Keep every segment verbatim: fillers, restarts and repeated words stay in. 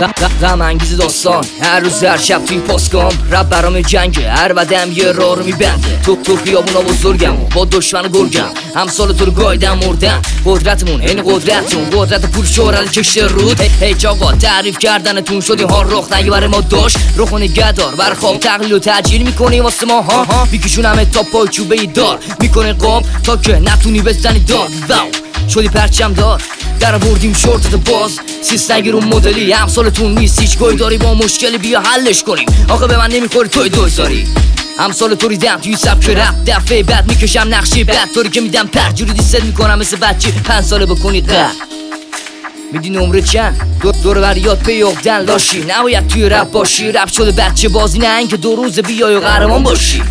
غم انگیز داستان هر روز هر شب توی پاسکام رب برام جنگه هر بدم یه راه رو میبنده تو تو خیابونا بزرگم با دشمن گرگم همسال تو رو گایدم مردم قدرتمون این قدرتون قدرت پول شهرت کشته رود هیچ آقا تعریف کردنتون شدی ها رخ نگه برای ما داشت رخ و نگهدار بر خواب تقلیل و تجیل میکنی واسه ما ها میکشون همه تا پای چوبه ای دار میکنه قاب تا که نتونی بزنی دار واو شدی پرچم دار در بردیم شورتت باز سیس نگیر اون مدلی همسالتون نیست هیچ گوی داری با مشکلی بیا حلش کنیم آقا به من نمیخوری توی دوزاری همسال تو ریدم توی سبک رپ دفعه بعد میکشم نقشی بعد طوری که میدم پر جوری دیست میکنم مثل بچه پنج ساله بکنی قد میدی نمره چند دور, دور بر یاد پی اقدن لاشی نباید توی رپ باشی رپ شده بچه بازی نه اینکه دو روز بیای و قهرمان باشی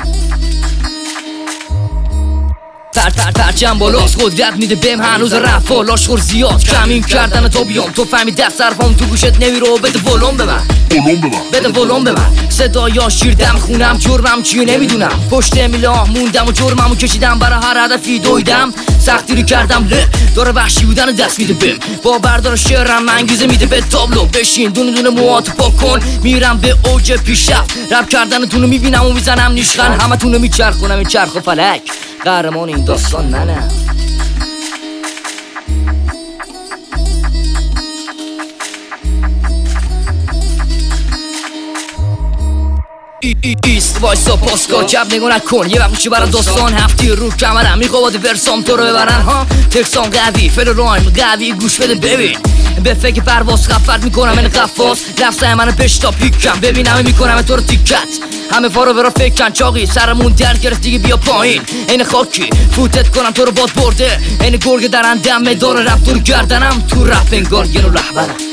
پر پر پرچم بالاست قدرت میده بهم هنوز رفا لاشخور زیاد کمین کردن تا بیام تو فهمی دست حرفام تو گوشت نمیرو بده ولوم به من بده ولوم به من صدایا شیردم خونم جرمم چیه نمیدونم پشت میلاه موندم و جرممو کشیدم برای هر هدفی دویدم سختی رو کردم له داره وحشی بودن دست میده بهم با بردار شعرم انگیزه میده به تابلو بشین دونه دونه موهاتو پاک کن میرم به اوج پیشرفت رپ کردنتونو میبینم و میزنم نیشخن همتونو میچرخونم این چرخ و فلک قهرمان این داستان منم ای ای ایست وایسا پاسکار جب نگاه نکن یه وقت میشه برای داستان هفتی رو کمرم میخواد ورسام تو رو ببرن ها تکسان قوی فر رایم قوی گوش بده ببین به فکر پرواز خفت میکنم این قفاز لفظه منو پش تا پیکم ببینم میکنم تو رو تیکت همه فارو برا فکرن چاقی سرمون درد گرفت دیگه بیا پایین این خاکی فوتت کنم تو رو باد برده این گرگ درندم مدار رپ تو رو گردنم تو رپ انگار یه نو رهبرم